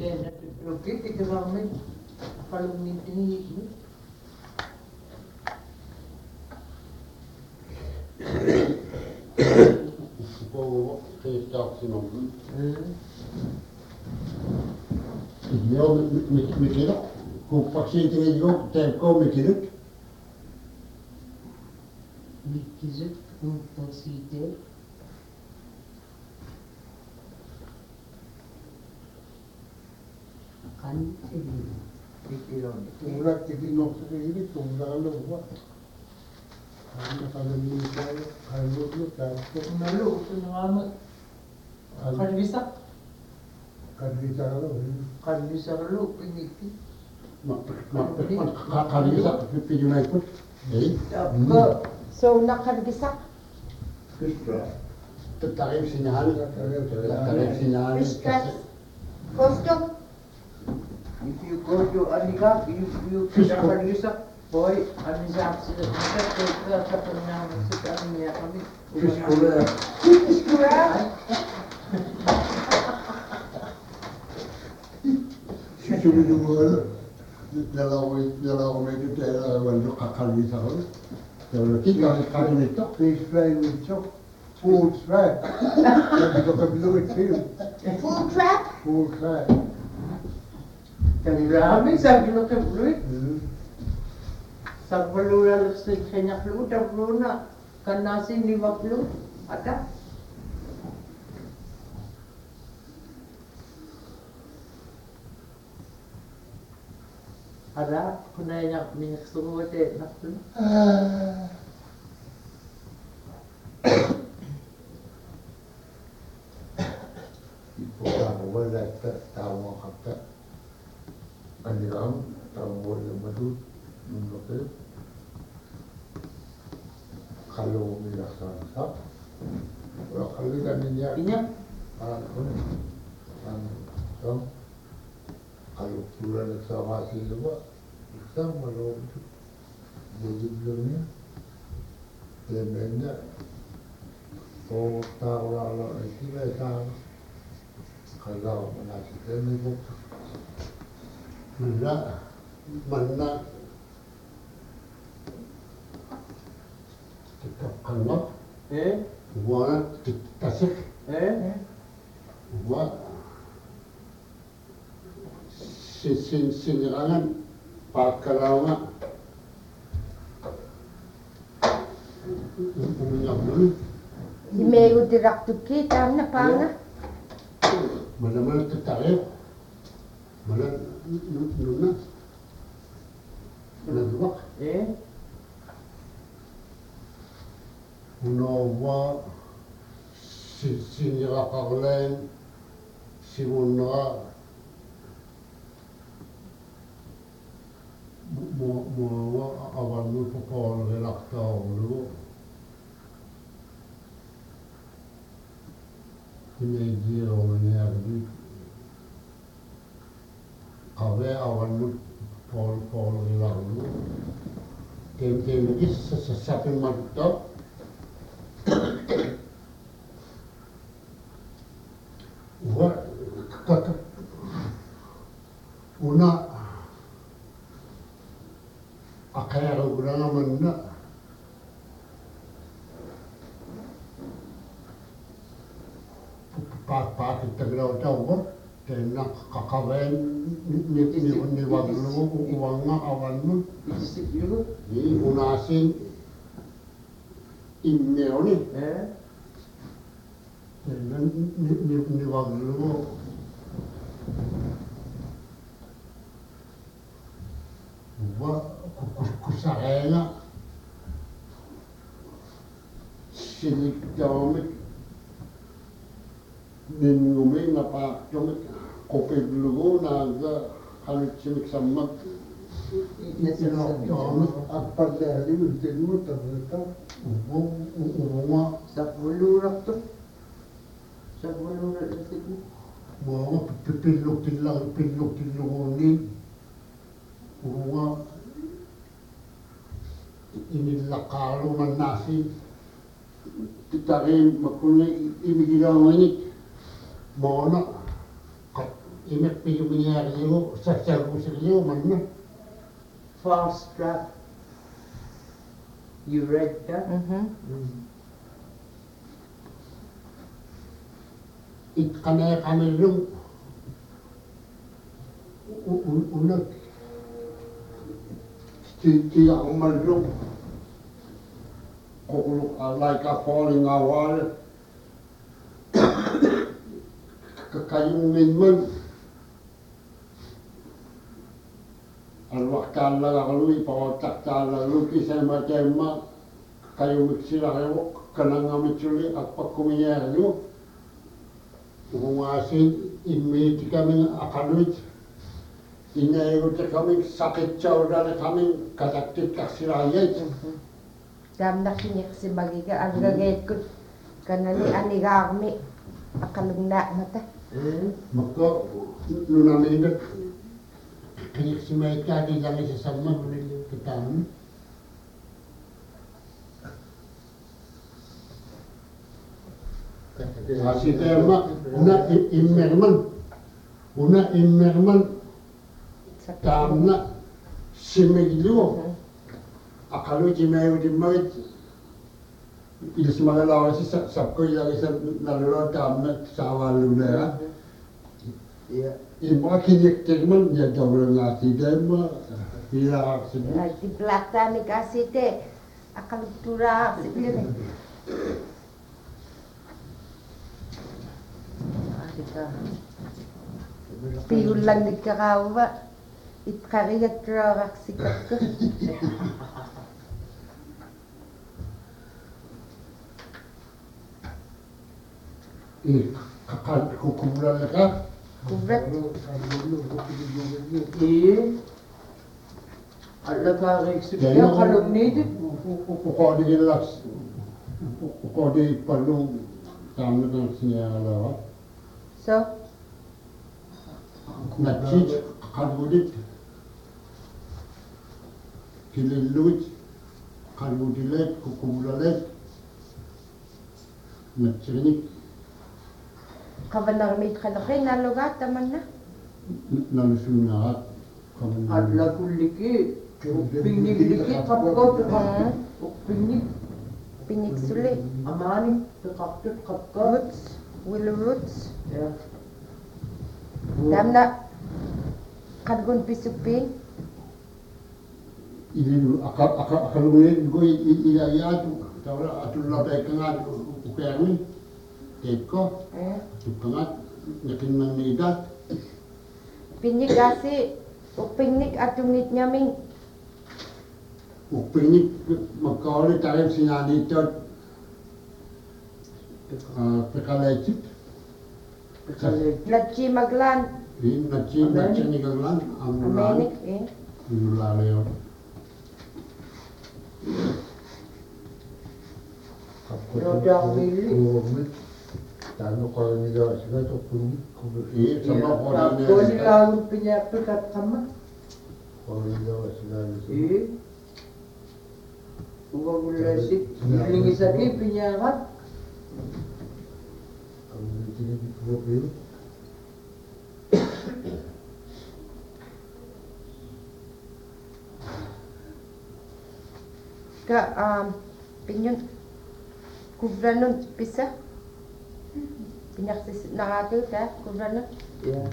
Kaya natutulog ito kami. Kalungin tingin mo. På krigsdagssynoden. Ja, mycket då. Kompaktsintingen jo, tempo mycket då. Mycket rätt. Kompaktsiter. Kan inte Tumulak tikin nok sa kiri, tumulak lo. Ano kada minta, kalut lo, tapos Nalo, ito na nga mo. Kalisa. kadita lo. Kalisa lo, piniti. Kadita, pipinunay ko. So, nakargisak. Kustra. Tatarim sinahan. Tatarim sinahan. Piskas. Kosto. If you go to Anika, you can kalisa. Boy, ano siya, sila sa panahon sa kami niya kami. Kuskura. Kuskura. Susunod mo ano. Dalawa medyo tayo walo kakalita ko. Pero kita kami nito. Fish fry with chop. Food fry. Sabi ko kabiluwit film. Full trap. Food fry. Kami sabi ko kabluit. Sa balura sa kanya klu, tapos na kanasin ni Maklu. Ada. Ada, kunanya minyak semua deh, Maklu. Ipokang wala tawa kata. Aniram tawa madu nunggu. Kalau mirasan sap. Kalau kita minyak. Minyak. Kalau pulang sama si lupa, kita malu bujurnya, temennya, oh tahu lah itu mereka kalau menasih temen itu, mana kita kangat, buat kita sih, buat sinirangan pagkalawa umiyak dulu Imego direkto kita na panga. malaman tayo malan nuna nagwak unawa sinirakakulen simunra mo awan mo popol relaktaw lo hindi o nangyari kawe awan mo popol relaktaw lo tem is sa sapin magto wa kaka una akaya ko na naman na pakit taglaw tawo kaya nakakawen ni waglo uwang nga awan mo ni unasin inneo ni kaya ni waglo kusarena sinikdamit ninngumay na pakdamit kopeglugo naga halit sammak itinakdamit at pagdali ultin mo tableta uwa Sa bulurak to. Sa bulurak ito. mga pinlok-tinlungunin uwa inilakalo man nasi titarin makunay imigilaw nganit mga imek pinumiyar yo sa kusir yo man na. Fast track. You read that? It kane kami yung unag ti ako malung like a falling awal kakayong minman alwaktan lang ako luwi pakotaktan lang luwi kisema kayo miksila kayo kanang amitsuli at pagkumiya nyo umasin imiti kami akaluit inayot kami sakit cawda na kami kataktit kaksirayat Dam na kinyak si Bagiga ang gagayat ko kanani anigami akalungna mata. maka nunaminat kinyak si Maika di dalam sesama menilai kita Masih tema una immerman tamna simiglo akalu jimayo dimait ilis magalawa si sabko yang isa nalolo tamna sawalu na Yeah. imma kinik tegman ya dawla ngati dema ila sibu Di belakang ni kasih teh akaluktura sipilih. Piulang di karawa itkarigat rarak sikat ko. kakal kukumula ka Kubrat Alla kareksipya kalong needed. ukodi relax ukodi perlu tamna kan sinyala so Natij kalbudit kililut kalbudilet kukumulalet natjinik kabanar mit kalaki nalugat taman na. nalusunat kamu Alla kulliki. Pingnigliki kapko pingnig. Pinik suli. Amani kapkot kapko. Roots. Willow roots. Yeah. Dam na kadgun pisupin. ini akalungin gue iya tawra atul labay kangat ukayani teko tukangat nakin manida Pinik kasi pinik atumit nyaming ukpinik makawali tayo sinani tot pekalecit Nachi maglan. in nachi ni ganglan amulan Amenik nulalayo Rodang mili. Tano kalau ni dah sudah tu pun sama orang Kapko nilang pinyapikat sama. kalau ni dah sudah Uga gulasik. Lingisaki pinyakat. kalau ni jadi dua ka pinyon kubranon pisa. Pinyak nakatil ka kubranon. Yeah.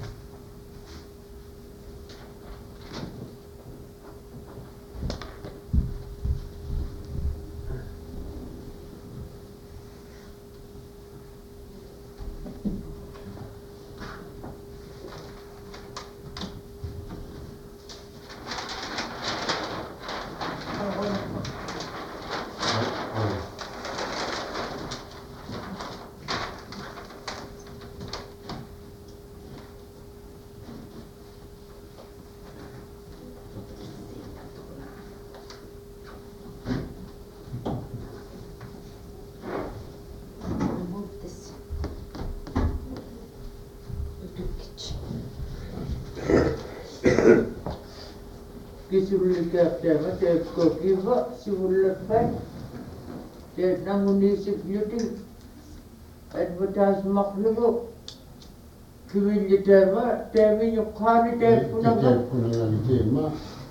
Kisulikat tema teko kiva simulat pai. Dia nangunisip beauty advertise maklugo. Kimin yeteme, temin yukhani tepuna. Tepuna lagi tema.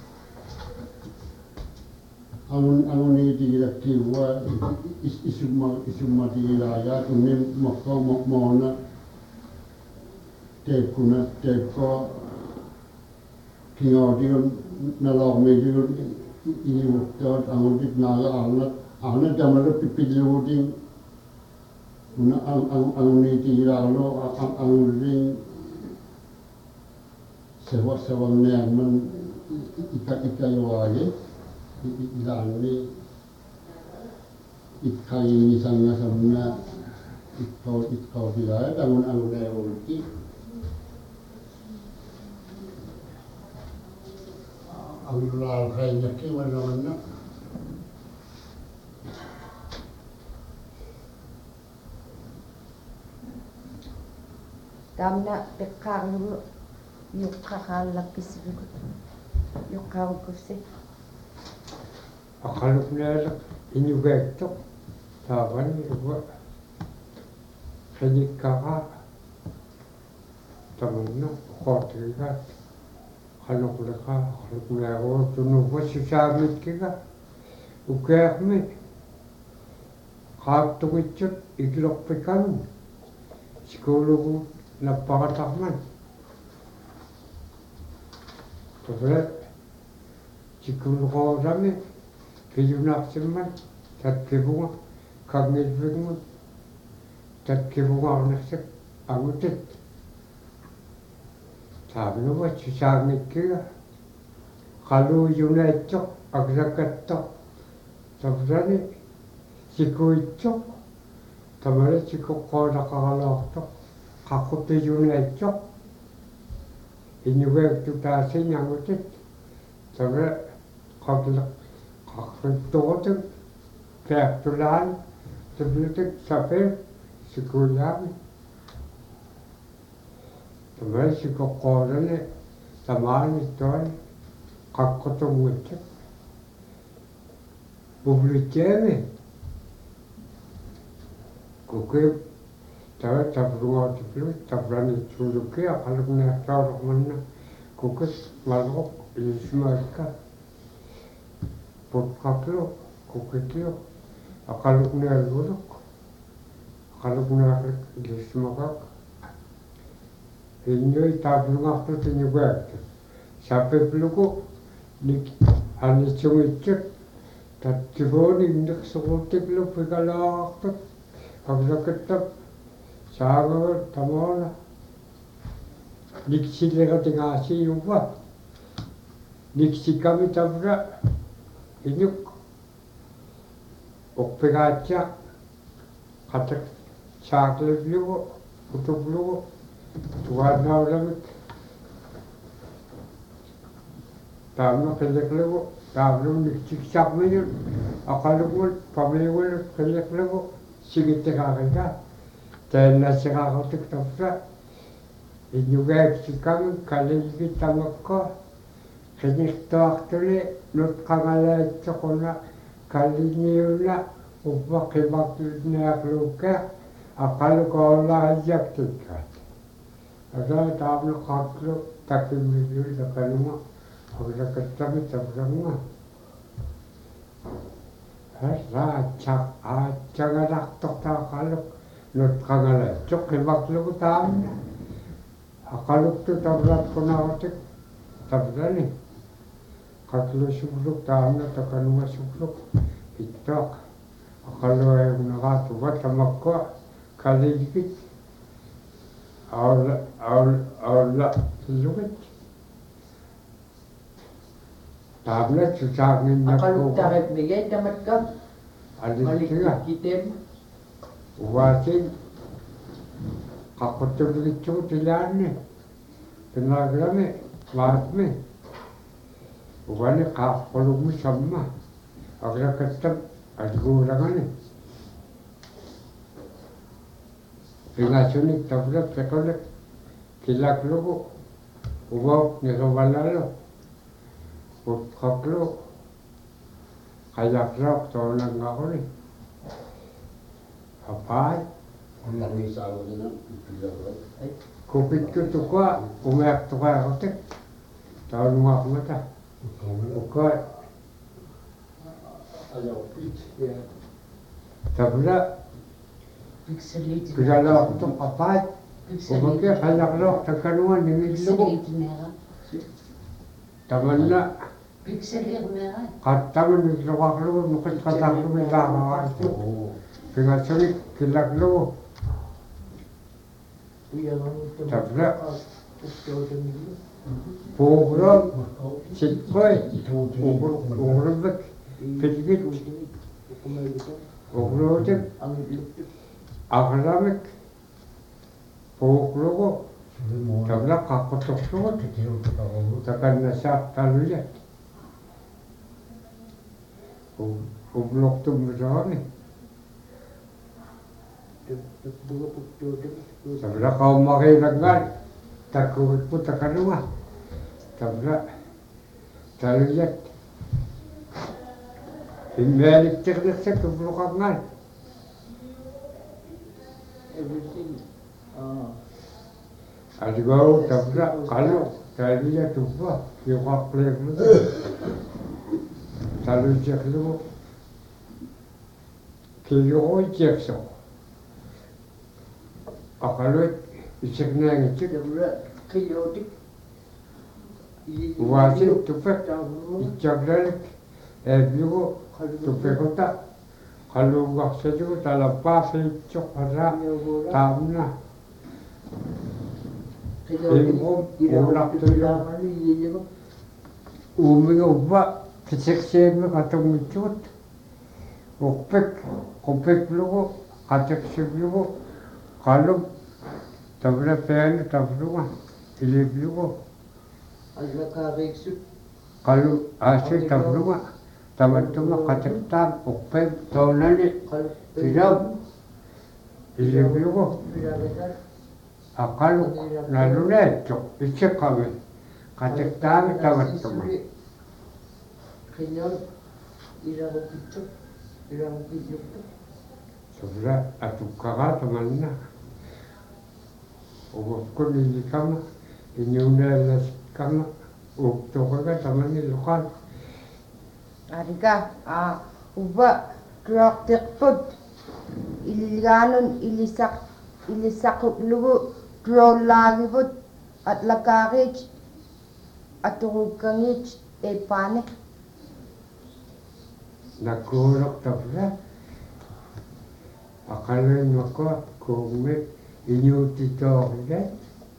Angun ni tiga kiwa isuma tiga ya kuning makau makmona tepuna tepo kingaw dia nalog medio ini waktu angun dit naga angat jamar pipilu ding una angun ni tiga lo angun ding sewa neman ika yawaje ilani ikai ini sanga samna ikau tidak angun lewati angun lal kayaknya ke mana Damna pekar dulu yuk kakak lapis dulu yuk kau kursi. Akaluk nela ini vektor tavan ruwa kajik kaka tamanna khotriga khaluk leka khaluk nela tunu wasushamit kika ukahme khap tuwichut iglok pekan sikologu napakatahman tofret sikologu rame Kejuna seman, tat kebunga, kagnet bunga, tat kebunga ornaksek, angutet. Sabno wa susagnet kira, kalu yuna ito, agrakat to, tabrani, siku ito, tamare siku kora kakalak to, kakote yuna ito, inyuwag tutasin angutet, tabrani, kaglak. Toten Pertulan terbukti sampai sekolah sampai sekolah ni sama ni tuan kakak muda publiknya ni kuku tahu tabrunga tu tabrani tunjuknya kalau nak tahu mana kuku malu ini semua kan Potkaklo, kukiklo, akaluk na luluk, akaluk na gismakak. Inyo itablungak to tinyugak. Sape pluko, ani chumichet, tat tiboni indak sukutiklo pigalak to, paglaketab, sagar tamola. Niksilega tingasi yuwa, niksikami tabra. Inyuk okpegacha katak chocolate lugo kutub lugo tuwarna ulamik tamno kelek lugo tamno nikchik chak mayun akalugul pamewul kelek lugo sigite kakaka tena sikakatik tapra inyuga eksikam kalegi tamakko kenyik toaktule Not kangala chokona kaliniuna upwa kebaknya keluka akal kola ajak tikat. Ada tablo kaklo takim video dakanuma agak ketami tabranga. Hara chak ajangadak tokta kalau not kangala chok kebaklu tam akaluk tu tabrat konaotik tabrani. Kalau supluk tamna takanuma supluk itak kalau yang nak buat tamakko kali dikit awal luwet tamna susah ni nak Akaluk tarik bigay damat ka. alis tengah Kitem. wasin kakotor itu tilan ni tenaga me mat me Wani kakolumu sama, agar ketep adgurangan ni. Pengasunik tabrak sekolah kilak lugu, ubah nyesawala lo, utkak lo, kayak rok tolong aku ni. Apa? Orang bisa begini, Kupitku tukua umek tukua kotek. Tahun rumah mata. Ukai. Ayaw pit. Tabla kujala waktu kapat. Umaknya kayak lo tekanuan di milu. Tamanna kataman di luar lu mungkin kata lu minta awal itu. Dengan sulit kilak lu. Tabla program sikoi ugrubek pitbit ugrubek akademik poklogo tabla kakotok takkan nasa taluya ublok tu berani tabla kau makai dengan takut pun takkan rumah tabla taluya Imbalik cerdas saya keblokangan. Everything. Adigau tabla kalau taluya tuba kiwak plek lu. Taluya lu kiyo jekso. Akalut isekna ngicik Chaotic. wasit tupek icagdalik ebigo tupekota kalau waktu itu dalam pasal cokara tamna umiga ubah keseksema kata mucut kopek lu kata sebelum kalau tabla pen tabla ini lu kalau asal tabla teman-teman kata kopek tahun ini tidak ini lu akal lalu lecok icek kami kata teman-teman sebelah atuk kakak temannya Ukun ini kama, ini udah kama, ukto kakak temannya lokal. Arika, uba krok tekput iliganon ilisak lugu krol lagi put at lakarich at tukangich pane. Nakurok tabla, akalin mako kumit inyo tito kan,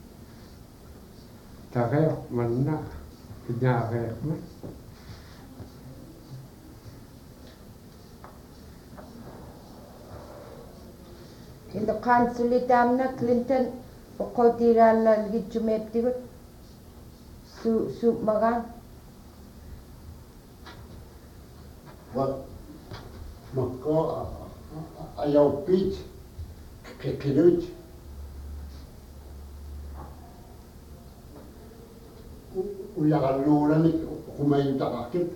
takay mana pinakay man. Indo kansulitamna Clinton pokotira la ligchumeptigut su magan. Maka ayaw pit kekinuj uyakan lulan kumain takakit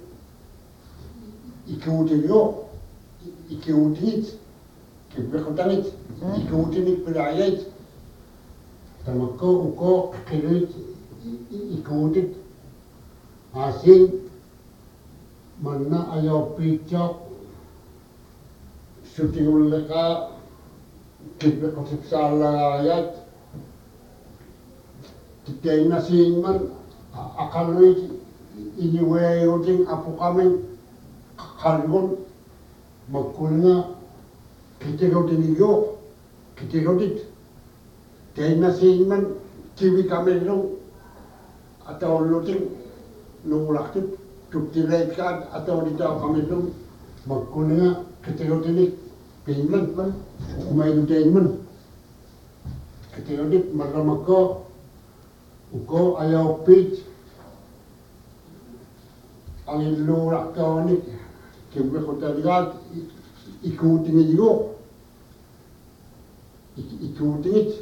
ikutin yo ikutit kibekotangit ikutin ikpirayat tamako uko kekinuj ikutit asin mana ayaw pitjok syuting uleka kibekotip salayat Titay na man akaloy iniwe yung apo kami kalgon magkul nga kitigaw din iyo kitigaw dit titay na man kiwi kami nung ataw luting nung lakit tuktilay ka ataw dito kami nung magkul nga kitigaw din payment man kumain din man kitigaw dit maramag ko uko ayaw pitch ang ilurak ka ni kibwe ko talaga ikutin niyo ikutin it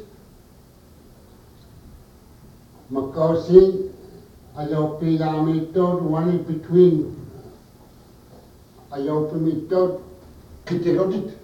makausin ayaw pilamito one between ayaw pumito kitirodit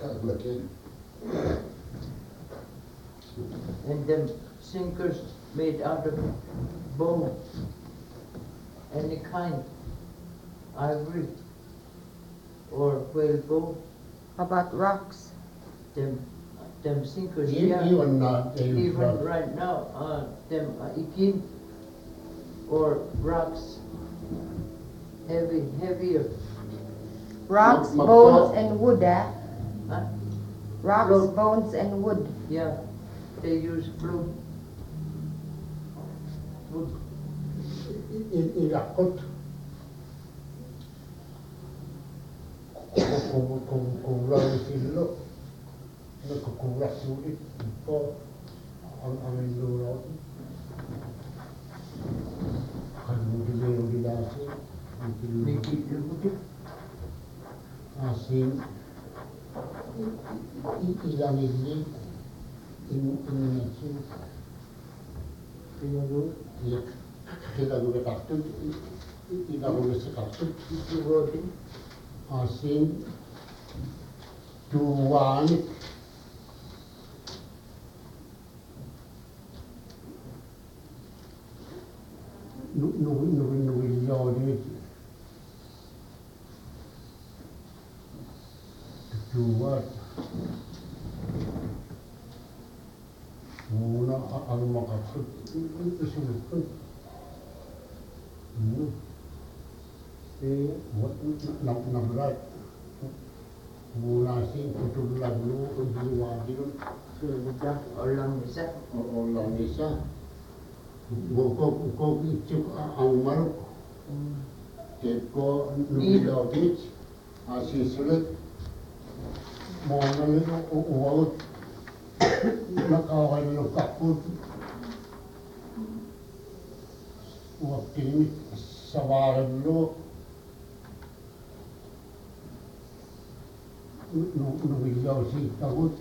And them sinkers made out of bone, any kind, ivory or whale bone. How about rocks? Them sinkers, Even yeah. Even right. right now, them ikin or rocks, heavier. Rocks, Ma- bones, and wood, eh? Huh? Rocks, Float. bones, and wood. Yeah, they use blue wood. Ilakot. Kung lang silo, nagkukulas ulit po ang lulot. Kanudilero dilasi, Make it look asin, ilang ili, inasin, kailangan kartun, ilang sa kartun, good. asin, tuwan, nuwilodit, tuwat, muna ang makasut, isunod ko. Nabrat, mula sing kutulang lu, diwadil, Sudah orang bisa. orang isa. Ko itu ang maruk, ko nubilodit, asisulit, monal uwag, nakawal ng kaput, waktu ini sabaran lu, nubilaw si takut.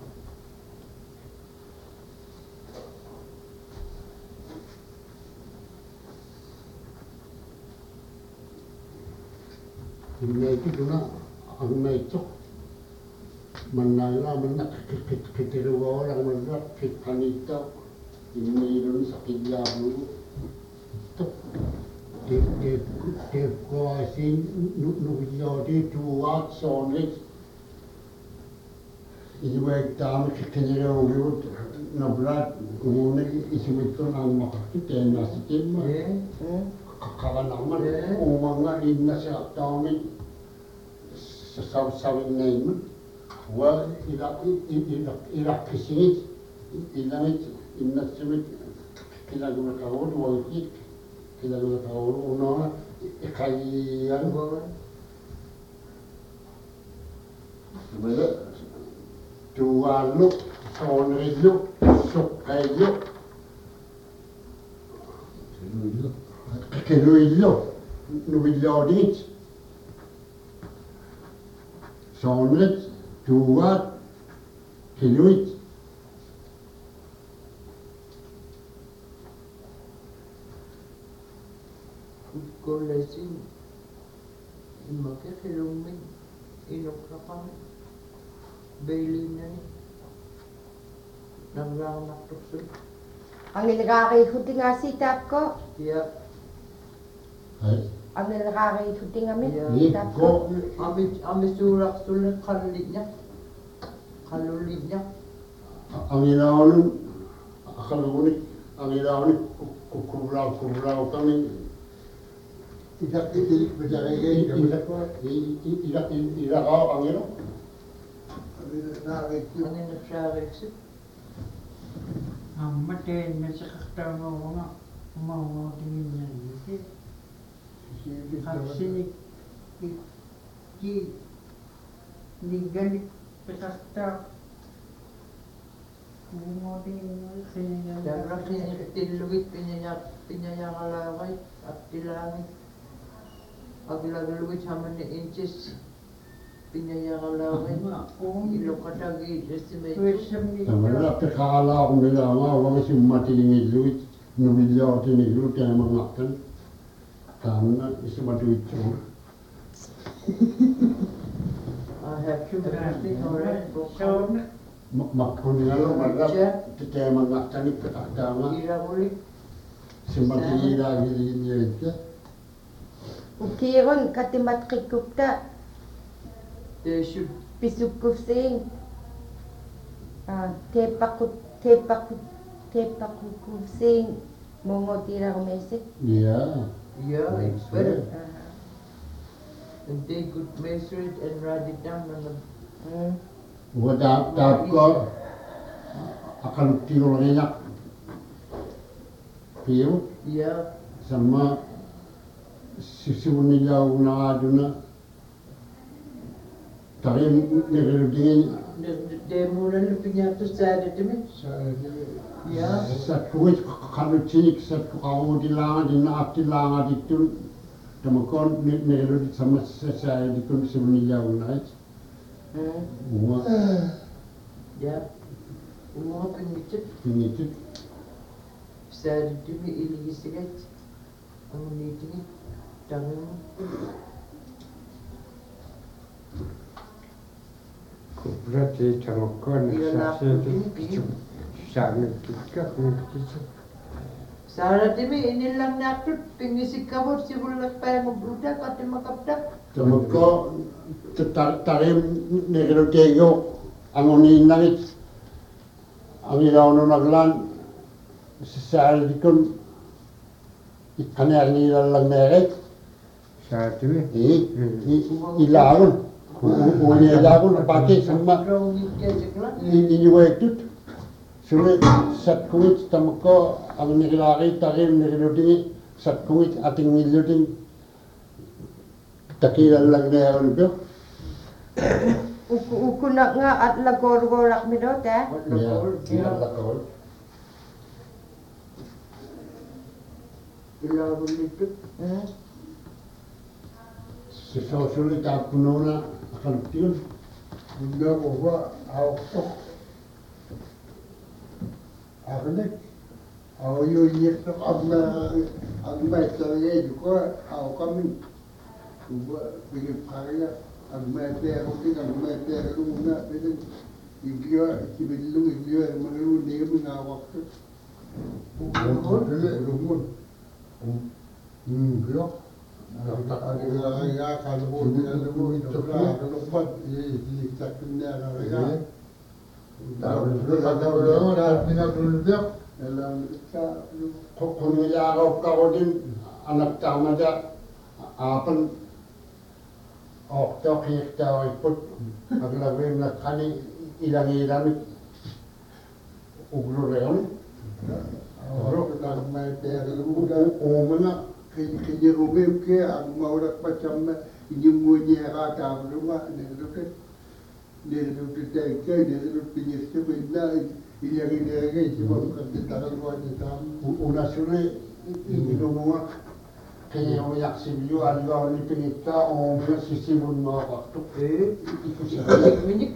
Hindi itu na ang naito. Manala man nakikitiruwa lang man na kanito. Hindi rin sa kidlabu. Ito ko asin nubilaw di tuwat sonit. Iwag tama kitinilaw yun na brat. Umuna isumit ko na makakita na si Tim. Kakanaman, umanga ina sa tamin sa sawin na yun. Wa ilak kisingit, ilamit, inasimit, kilaguna kaon, wangkit, kilaguna kaon, una, ikayan. Wala, tuwalo, sonrilo, sukayo. Keluillo, nubilodit, sonret, tuwat, keluit. Kulesin, imakit hilumin, inukrapan, bailin na ni, naglanak tuksun. Ang nilakakay nga sitap ko. Yeah. Ang nilakakay nga min. Yeah. Sitap ko. Ami surak sulit kalulit niya. Kalulit niya. Ang ilaw akalunik, ang ilaw ni kukuraw kami. Idak ako ang ilaw. Ano na siya reksip? Matin na sa kaktawa nga, umawa din niya dito. Kasi ni galit kakta. Umawa din niya. Dapat tiluwit pinyaya kalaway at tilangit. Paglaluwit haman ni inches pinyaya kalaway. Ilo katagi estimate. Wala kakala akong nila nga, wala si matilingid luwit, nubilyaw tinigluwit kaya mangakan. Tama na, isa matuwit siya. have to be correct. Sauna. Makkuningalo marap tete mangakani petagama Ira uli. simakira giliyete. Ukiron katimatrikupta They should pisukufsing. Tepakukufsing mongotira kumesik. Yeah. yeah, it's That's better. right. And they could measure it and write it down on the Wadap ko akan tirolenak piu yeah. sama sisunilaw na aduna tarim nirudingin They muna lupinya to sad to me. Yeah. sa kuwit kanuchinik sa kawudilangan din na atilangan dito tamakon nirudit sama sa dito sisunilaw na Uma Yeah. Uma pingitit. pingitit Sad to me ilisigat. Ang meeting it. Tangan. Berarti tangkon Iya nak saksi sangat kita kita. Sara timi ini lang natut pingisik kabut si bulat pa mo bruda pati makapdak. tamako tarim nirudego angonin langit ang ilaw no naglan sa dikon ikanel nila lang nere Saat ini ilagon uni ilagon pati sama Rong ikya jekla. iniwetut sulit sat kuit tamako ang nilari tarim nirudingi sat kuit ating niluding takilan lang nere byo Uku nak nga at lagor-gorak mi do ta. lakol Ilaw ulit. sulit ako na akan tiyon Bunda ko ba ako Arnek ako yung yek na ang may talaga ko ako kami kuba pinipakaya ang may pero ang may pero na pwede igyo kibilong igyo mga hindi kami ngawak ko rumon kaya kaya kalau mo dinalaman ito ka kalupad iliktak niya kaya kung nilaraw ka ko din anak tama da apan okto kikta iput aglawin na kani ilang ilamit uglo reon umana kaya rumim ke ang maurak macam inyong ngunya kata rumah nilukat nilukat dayke nilukat pinyis ke benda yang ini sebab kita luar kita una sule inumua kaya uyak sibiyo alga ni pinita umana sisimun mga waktu Minik.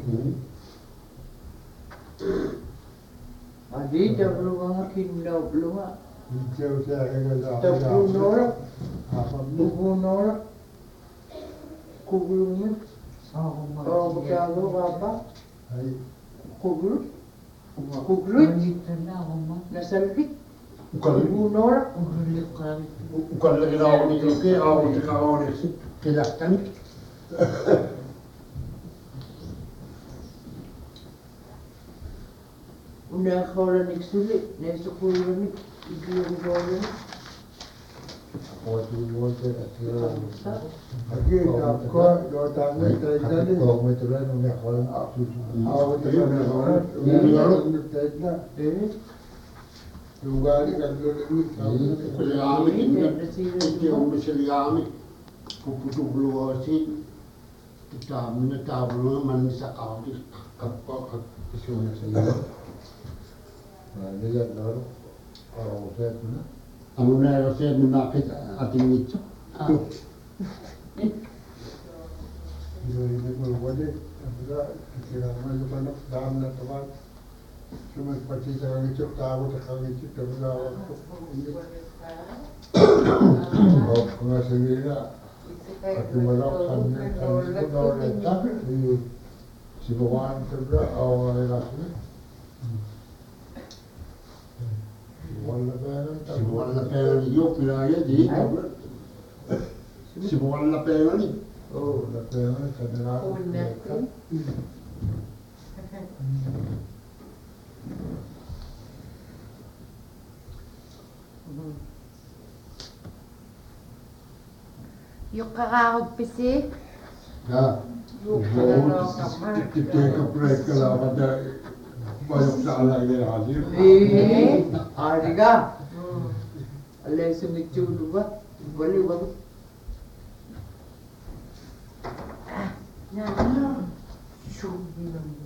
Adi dah belum ngah kinau belum ngah. jauh saya kena Tahu norak. apa Buku norak. Kuglungnya. Oh betul apa? hai Kuglut. Kuglut. Nasalbik. Buku norak. ukan lagi na ako ni Luke ako ni kao ni kilaktan Una kau ni sulit. Ni sekolah ni. Ibu sekolah ni. lagi apa dua tahun tadi awak Eh. juga ni kan kuligami iti ang bisiligami puputubluwasin tami na tablo man sa kawis kapag isuna sa iyo ang unero siya nunakit ating nito ini boleh ada kira mana mana dalam na teman cuma pasti jangan itu tahu tak itu terus awak Aku melakukan tak di Sibuan juga awal lagi. Sibuan lepas ni yuk pilih di. Sibuan lepas ni. Oh, lepas ni kadang. Yung kakakagpisi, Ya. Kita break kalau ada banyak salah yang hadir. Ariga. Allah sumit dulu ba? Boleh ba? nah, Shoo.